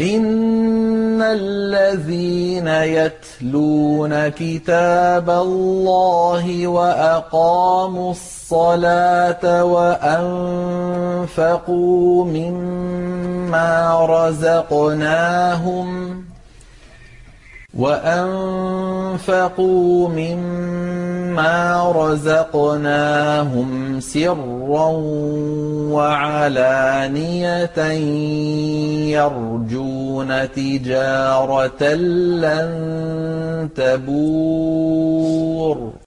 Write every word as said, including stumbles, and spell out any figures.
إِنَّ الَّذِينَ يَتْلُونَ كِتَابَ اللَّهِ وَأَقَامُوا الصَّلَاةَ وَأَنفَقُوا مِمَّا رَزَقْنَاهُمْ وَأَنفَقُوا مِمَّا رَزَقْنَاهُمْ سِرًّا وَعَلَانِيَةً يَرْجُونَ تِجَارَةً لَّن تَبُورَ